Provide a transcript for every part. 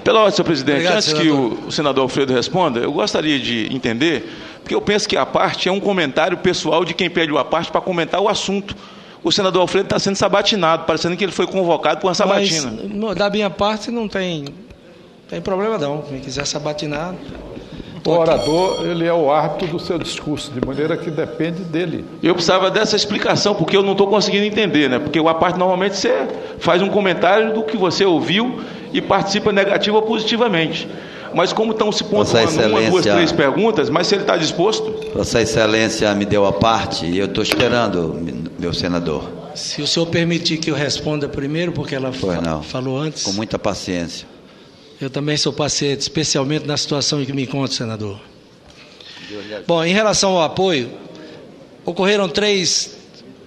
Pela ordem, senhor presidente, Obrigado, antes senador. que o senador Alfredo responda, eu gostaria de entender, porque eu penso que a parte é um comentário pessoal de quem pede o à parte para comentar o assunto. O senador Alfredo está sendo sabatinado, parecendo que ele foi convocado por uma sabatina. Mas, da minha parte, não tem problema não. Quem quiser sabatinar... O orador, ele é o árbitro do seu discurso, de maneira que depende dele. Eu precisava dessa explicação, porque eu não estou conseguindo entender, né? Porque o à parte, normalmente, você faz um comentário do que você ouviu e participa negativa ou positivamente. Mas como estão se pontuando uma, duas, três perguntas, mas se ele está disposto... Vossa Excelência me deu a parte e eu estou esperando, meu senador. Se o senhor permitir que eu responda primeiro, porque ela falou antes... Com muita paciência. Eu também sou paciente, especialmente na situação em que me encontro, senador. Bom, em relação ao apoio, ocorreram três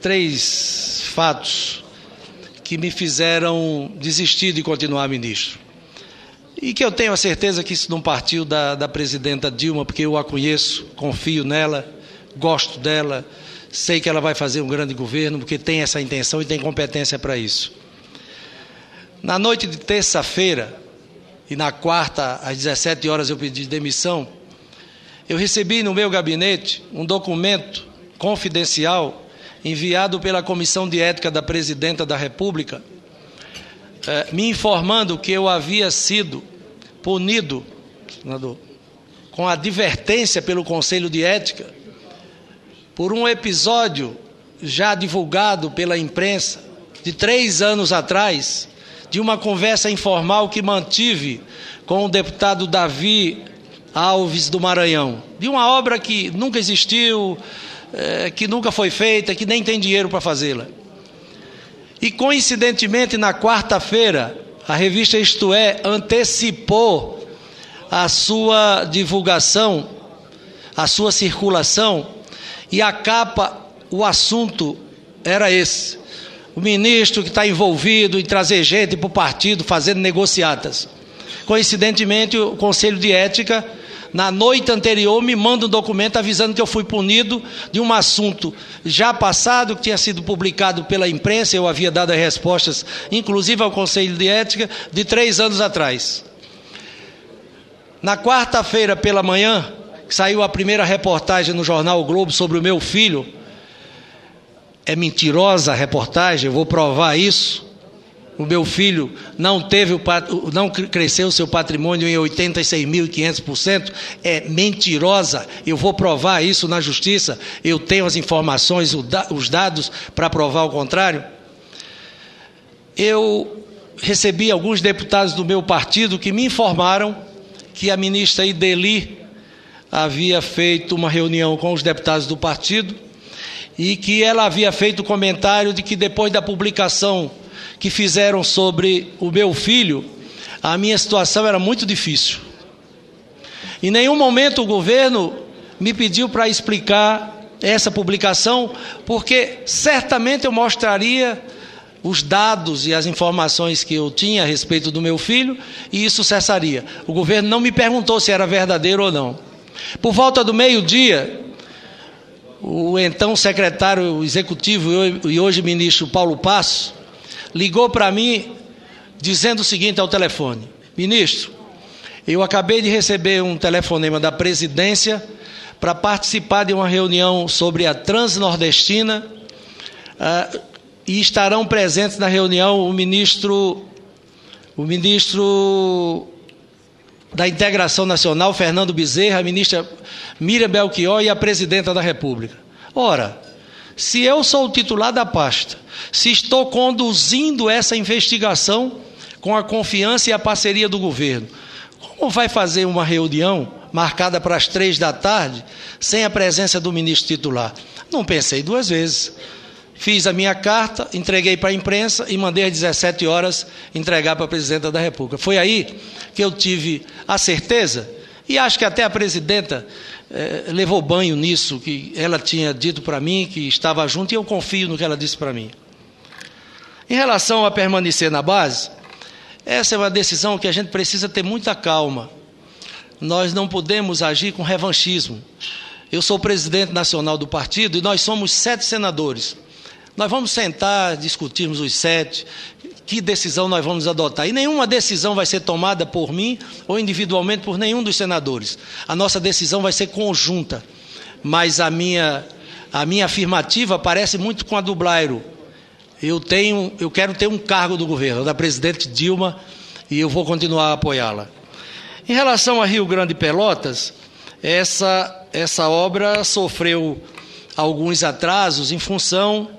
fatos que me fizeram desistir de continuar ministro. E que eu tenho a certeza que isso não partiu da presidenta Dilma, porque eu a conheço, confio nela, gosto dela, sei que ela vai fazer um grande governo, porque tem essa intenção e tem competência para isso. Na noite de terça-feira, e na quarta, às 17 horas, eu pedi demissão, eu recebi no meu gabinete um documento confidencial enviado pela Comissão de Ética da Presidenta da República, me informando que eu havia sido punido, senador, com advertência pelo Conselho de Ética, por um episódio já divulgado pela imprensa, de 3 anos atrás, de uma conversa informal que mantive com o deputado Davi Alves do Maranhão, de uma obra que nunca existiu, que nunca foi feita, que nem tem dinheiro para fazê-la. E coincidentemente, na quarta-feira, a revista Isto É antecipou a sua divulgação, a sua circulação, e a capa, o assunto era esse: o ministro que está envolvido em trazer gente para o partido, fazendo negociatas. Coincidentemente, o Conselho de Ética, na noite anterior, me manda um documento avisando que eu fui punido de um assunto já passado, que tinha sido publicado pela imprensa, eu havia dado as respostas, inclusive ao Conselho de Ética, de 3 anos atrás. Na quarta-feira pela manhã, saiu a primeira reportagem no jornal O Globo sobre o meu filho. É mentirosa a reportagem, eu vou provar isso. O meu filho não cresceu o seu patrimônio em 86.500%, é mentirosa, eu vou provar isso na justiça, eu tenho as informações, os dados para provar o contrário. Eu recebi alguns deputados do meu partido que me informaram que a ministra Ideli havia feito uma reunião com os deputados do partido e que ela havia feito o comentário de que depois da publicação que fizeram sobre o meu filho, a minha situação era muito difícil. Em nenhum momento o governo me pediu para explicar essa publicação, porque certamente eu mostraria os dados e as informações que eu tinha a respeito do meu filho, e isso cessaria. O governo não me perguntou se era verdadeiro ou não. Por volta do meio-dia, o então secretário executivo e hoje ministro Paulo Passo ligou para mim dizendo o seguinte ao telefone: ministro, eu acabei de receber um telefonema da presidência para participar de uma reunião sobre a Transnordestina, e estarão presentes na reunião o ministro da Integração Nacional, Fernando Bezerra, a ministra Miriam Belchior e a presidenta da República. Ora, se eu sou o titular da pasta, se estou conduzindo essa investigação com a confiança e a parceria do governo, como vai fazer uma reunião marcada para as 3 da tarde sem a presença do ministro titular? Não pensei 2 vezes. Fiz a minha carta, entreguei para a imprensa e mandei às 17 horas entregar para a presidenta da República. Foi aí que eu tive a certeza, e acho que até a presidenta levou banho nisso, que ela tinha dito para mim, que estava junto, e eu confio no que ela disse para mim. Em relação a permanecer na base, essa é uma decisão que a gente precisa ter muita calma. Nós não podemos agir com revanchismo. Eu sou presidente nacional do partido e nós somos 7 senadores. Nós vamos sentar, discutirmos os 7, que decisão nós vamos adotar. E nenhuma decisão vai ser tomada por mim ou individualmente por nenhum dos senadores. A nossa decisão vai ser conjunta. Mas a minha afirmativa parece muito com a do Blairo. Eu quero ter um cargo do governo, da presidente Dilma, e eu vou continuar a apoiá-la. Em relação a Rio Grande e Pelotas, essa obra sofreu alguns atrasos em função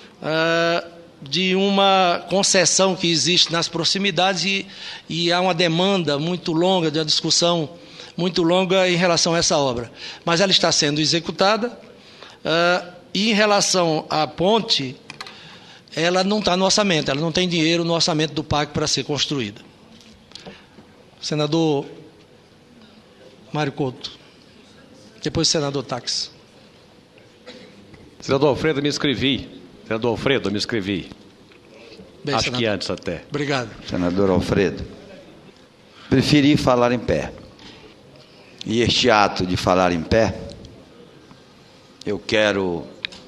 de uma concessão que existe nas proximidades e há uma demanda muito longa, de uma discussão muito longa em relação a essa obra. Mas ela está sendo executada e em relação à ponte, ela não está no orçamento, ela não tem dinheiro no orçamento do PAC para ser construída. Senador Mário Couto. Depois o senador Tax. Senador Alfredo, me inscrevi. Bem, Acho senador. que antes até. Obrigado. Senador Alfredo, preferi falar em pé. E este ato de falar em pé, eu quero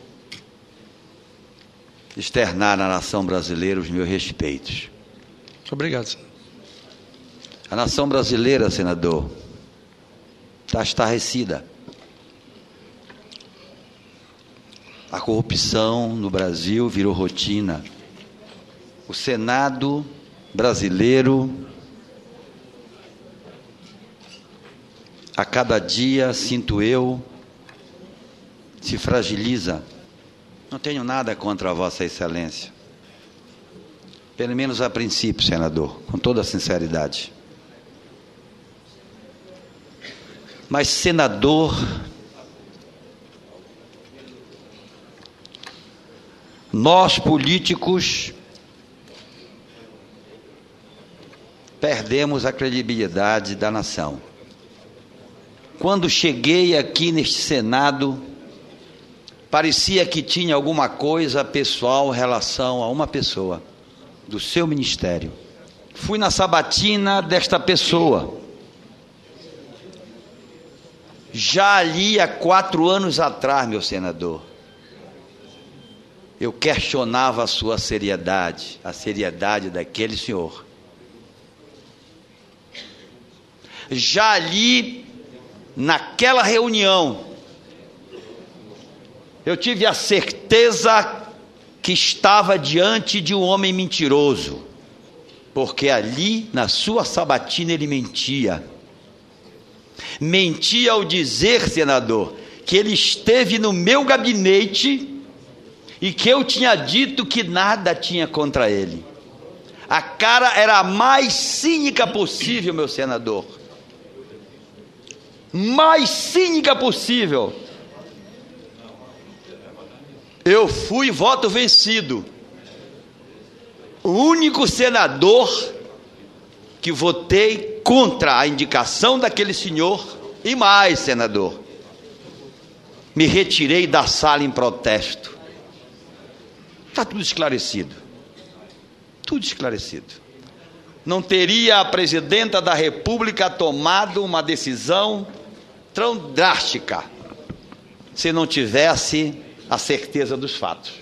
externar à nação brasileira os meus respeitos. Muito obrigado, senador. A nação brasileira, senador, está estarrecida. A corrupção no Brasil virou rotina. O Senado brasileiro, a cada dia, sinto eu, se fragiliza. Não tenho nada contra a Vossa Excelência. Pelo menos a princípio, senador, com toda a sinceridade. Mas, senador, nós políticos perdemos a credibilidade da nação. Quando cheguei aqui neste Senado, parecia que tinha alguma coisa pessoal em relação a uma pessoa do seu ministério. Fui na sabatina desta pessoa. Já ali há 4 anos atrás, meu senador, eu questionava a sua seriedade, a seriedade daquele senhor. Já ali, naquela reunião, eu tive a certeza que estava diante de um homem mentiroso, porque ali, na sua sabatina, ele mentia. Mentia ao dizer, senador, que ele esteve no meu gabinete e que eu tinha dito que nada tinha contra ele. A cara era a mais cínica possível, meu senador. Mais cínica possível. Eu fui voto vencido. O único senador que votei contra a indicação daquele senhor. E mais, senador, me retirei da sala em protesto. Está tudo esclarecido. Tudo esclarecido. Não teria a presidenta da República tomado uma decisão tão drástica se não tivesse a certeza dos fatos.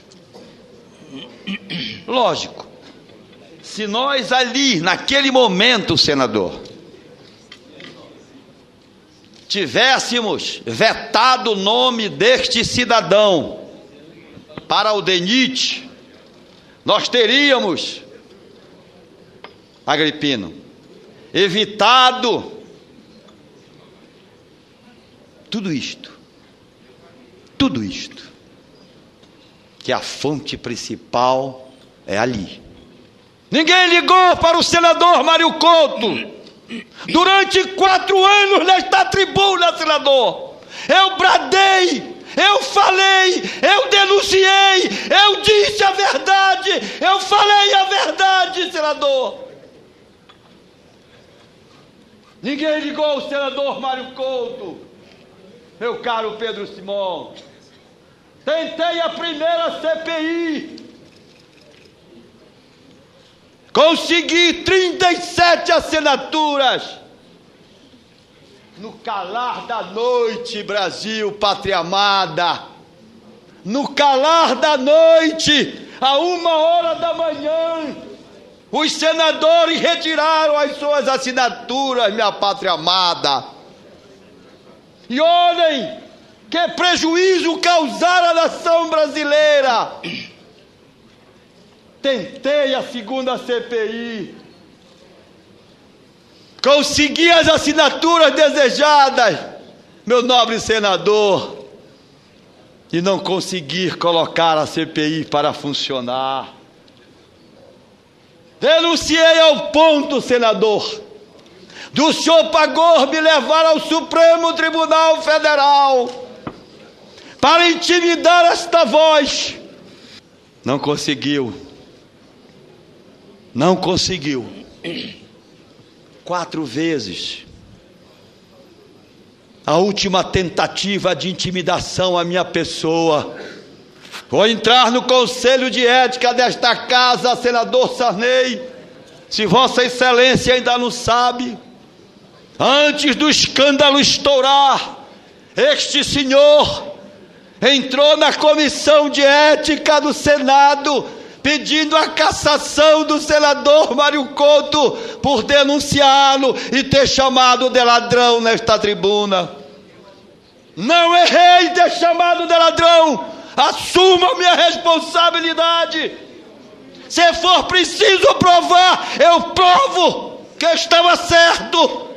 Lógico, se nós ali, naquele momento, senador, tivéssemos vetado o nome deste cidadão para o DENIT, nós teríamos, Agripino, evitado tudo isto, que a fonte principal é ali. Ninguém ligou para o senador Mário Couto durante 4 anos nesta tribuna, senador. Eu bradei, eu falei, eu denunciei, eu disse a verdade, eu falei a verdade, senador. Ninguém ligou ao senador Mário Couto, meu caro Pedro Simão. Tentei a primeira CPI, consegui 37 assinaturas. No calar da noite, Brasil, pátria amada, no calar da noite, a 1h da manhã, Os senadores retiraram as suas assinaturas, minha pátria amada. E olhem que prejuízo causaram à nação brasileira. Tentei a segunda CPI. Consegui as assinaturas desejadas, meu nobre senador. E não consegui colocar a CPI para funcionar. Denunciei ao ponto, senador, do senhor pagou me levar ao Supremo Tribunal Federal para intimidar esta voz. Não conseguiu. Não conseguiu. 4 vezes. A última tentativa de intimidação à minha pessoa. Vou entrar no Conselho de Ética desta casa, senador Sarney. Se Vossa Excelência ainda não sabe, antes do escândalo estourar, este senhor entrou na Comissão de Ética do Senado, pedindo a cassação do senador Mário Couto por denunciá-lo e ter chamado de ladrão nesta tribuna. Não errei ter chamado de ladrão. Assuma minha responsabilidade. Se for preciso provar, eu provo que eu estava certo.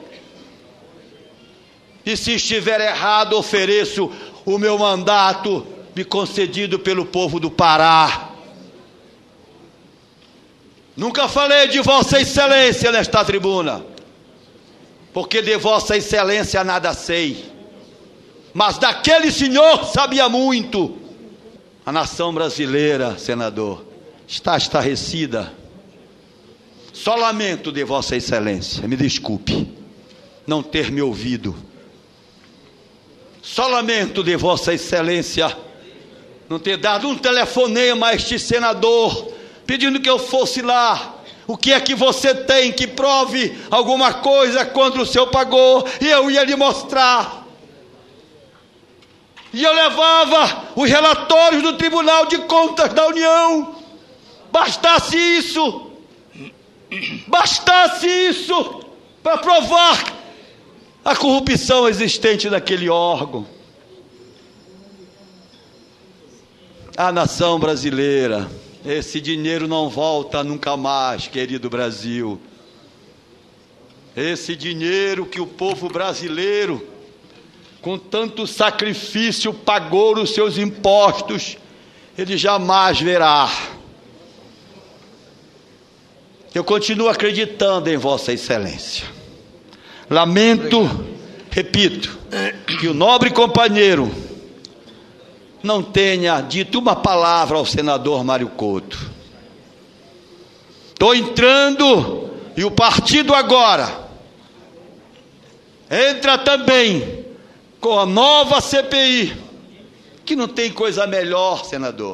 E se estiver errado, ofereço o meu mandato me concedido pelo povo do Pará. Nunca falei de Vossa Excelência nesta tribuna, porque de Vossa Excelência nada sei. Mas daquele senhor sabia muito. A nação brasileira, senador, está estarrecida. Só lamento de Vossa Excelência, me desculpe, não ter me ouvido. Só lamento de Vossa Excelência não ter dado um telefonema a este senador, pedindo que eu fosse lá. O que é que você tem que prove alguma coisa contra o seu pagou? E eu ia lhe mostrar. E eu levava os relatórios do Tribunal de Contas da União. Bastasse isso para provar a corrupção existente naquele órgão. A nação brasileira, esse dinheiro não volta nunca mais, querido Brasil. Esse dinheiro que o povo brasileiro, com tanto sacrifício, pagou os seus impostos, ele jamais verá. Eu continuo acreditando em Vossa Excelência. Lamento, repito, que o nobre companheiro não tenha dito uma palavra ao senador Mário Couto. Estou entrando, e o partido agora entra também com a nova CPI, que não tem coisa melhor, senador.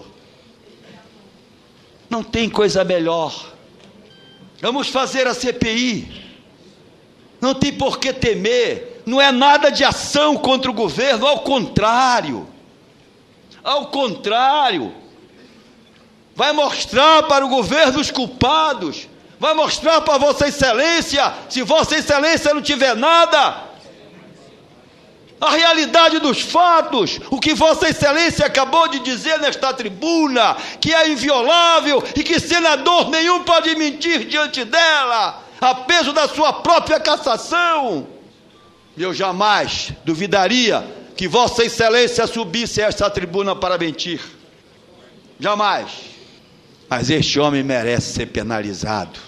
Não tem coisa melhor. Vamos fazer a CPI. Não tem por que temer. Não é nada de ação contra o governo, ao contrário. Ao contrário. Vai mostrar para o governo os culpados. Vai mostrar para Vossa Excelência, se Vossa Excelência não tiver nada, a realidade dos fatos, o que Vossa Excelência acabou de dizer nesta tribuna, que é inviolável e que senador nenhum pode mentir diante dela, a peso da sua própria cassação. Eu jamais duvidaria que Vossa Excelência subisse a esta tribuna para mentir. Jamais. Mas este homem merece ser penalizado.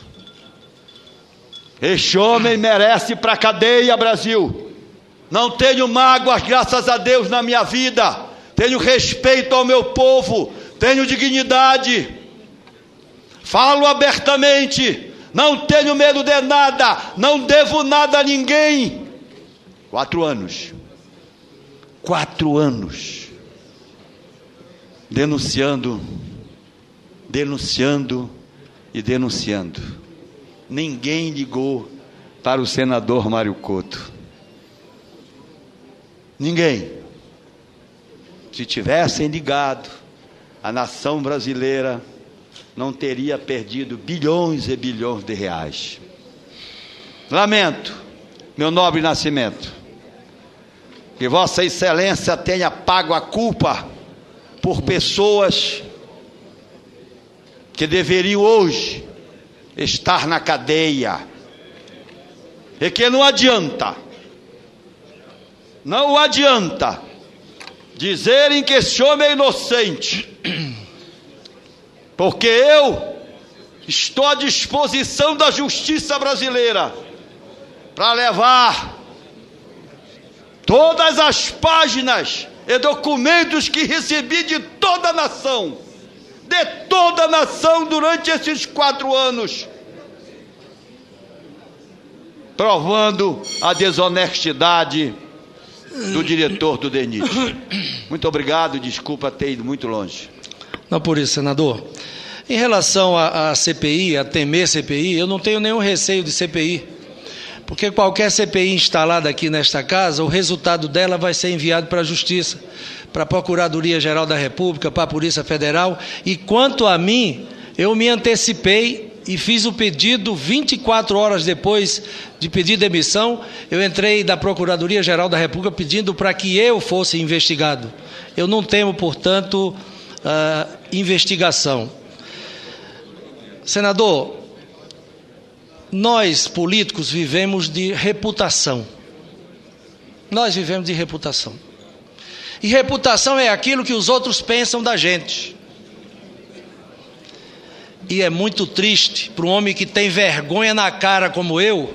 Este homem merece ir para a cadeia, Brasil. Não tenho mágoas, graças a Deus, na minha vida. Tenho respeito ao meu povo. Tenho dignidade. Falo abertamente. Não tenho medo de nada. Não devo nada a ninguém. 4 anos. 4 anos. Denunciando e denunciando. Ninguém ligou para o senador Mário Couto. Ninguém. Se tivessem ligado, a nação brasileira não teria perdido bilhões e bilhões de reais. Lamento, meu nobre Nascimento, que Vossa Excelência tenha pago a culpa por pessoas que deveriam hoje estar na cadeia, e que não adianta dizerem que esse homem é inocente, porque eu estou à disposição da justiça brasileira para levar todas as páginas e documentos que recebi de toda a nação, durante esses 4 anos, provando a desonestidade do diretor do DENIT. Muito obrigado, desculpa ter ido muito longe. Não por isso, senador. Em relação à CPI, a temer CPI, eu não tenho nenhum receio de CPI, porque qualquer CPI instalada aqui nesta casa, o resultado dela vai ser enviado para a Justiça, para a Procuradoria-Geral da República, para a Polícia Federal, e quanto a mim, eu me antecipei e fiz o pedido 24 horas depois de pedir demissão. Eu entrei da Procuradoria-Geral da República pedindo para que eu fosse investigado. Eu não temo, portanto, investigação. Senador, nós políticos vivemos de reputação. Nós vivemos de reputação. E reputação é aquilo que os outros pensam da gente. E é muito triste para um homem que tem vergonha na cara como eu,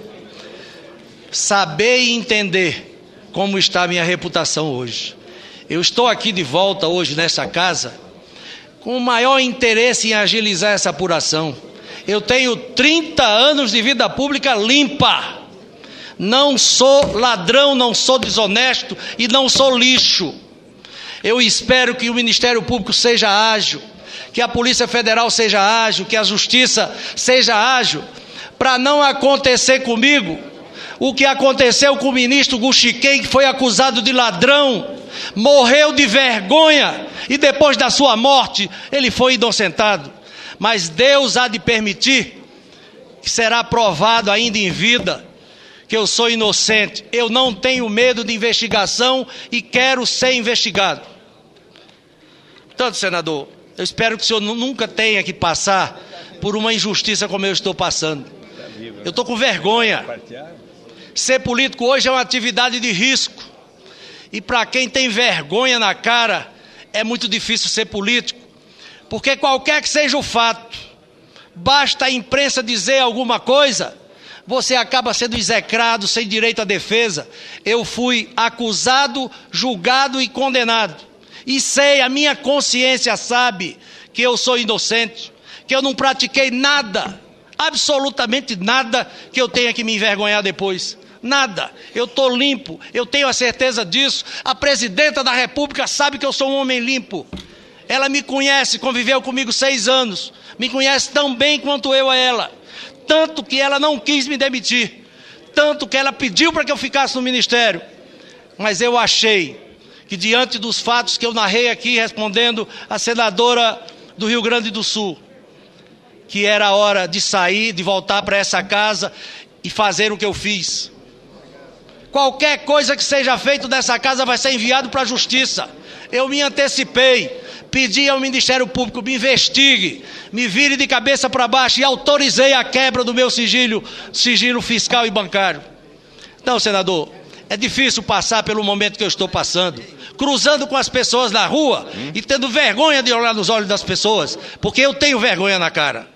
saber e entender como está a minha reputação hoje. Eu estou aqui de volta hoje nessa casa com o maior interesse em agilizar essa apuração. Eu tenho 30 anos de vida pública limpa. Não sou ladrão, não sou desonesto e não sou lixo. Eu espero que o Ministério Público seja ágil, que a Polícia Federal seja ágil, que a Justiça seja ágil, para não acontecer comigo o que aconteceu com o ministro Guxiquem, que foi acusado de ladrão, morreu de vergonha e depois da sua morte ele foi inocentado. Mas Deus há de permitir, que será provado ainda em vida, que eu sou inocente. Eu não tenho medo de investigação e quero ser investigado. Portanto, senador, eu espero que o senhor nunca tenha que passar por uma injustiça como eu estou passando. Eu estou com vergonha. Ser político hoje é uma atividade de risco. E para quem tem vergonha na cara, é muito difícil ser político. Porque qualquer que seja o fato, basta a imprensa dizer alguma coisa, você acaba sendo execrado, sem direito à defesa. Eu fui acusado, julgado e condenado. E sei, a minha consciência sabe que eu sou inocente, que eu não pratiquei nada, absolutamente nada, que eu tenha que me envergonhar depois. Nada. Eu estou limpo, eu tenho a certeza disso. A presidenta da República sabe que eu sou um homem limpo. Ela me conhece, conviveu comigo 6 anos, me conhece tão bem quanto eu a ela. Tanto que ela não quis me demitir, tanto que ela pediu para que eu ficasse no ministério. Mas eu achei que, diante dos fatos que eu narrei aqui, respondendo a senadora do Rio Grande do Sul, que era a hora de sair, de voltar para essa casa e fazer o que eu fiz. Qualquer coisa que seja feito nessa casa vai ser enviado para a Justiça. Eu me antecipei, pedi ao Ministério Público, me investigue, me vire de cabeça para baixo e autorizei a quebra do meu sigilo fiscal e bancário. Então, senador, é difícil passar pelo momento que eu estou passando, cruzando com as pessoas na rua e tendo vergonha de olhar nos olhos das pessoas, porque eu tenho vergonha na cara.